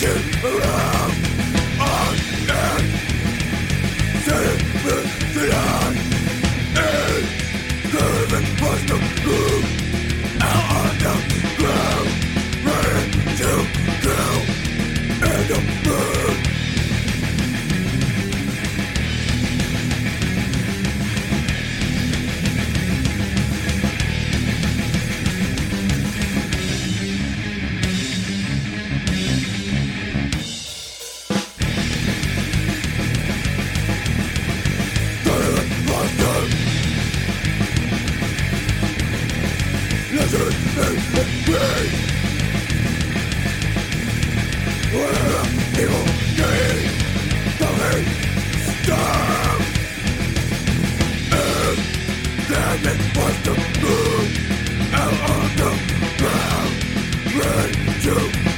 around on and sitting down and curving past the room out on the ground, ready to go and the burn. Evil game, coming, stop. And then it was the moon out on the ground, ready to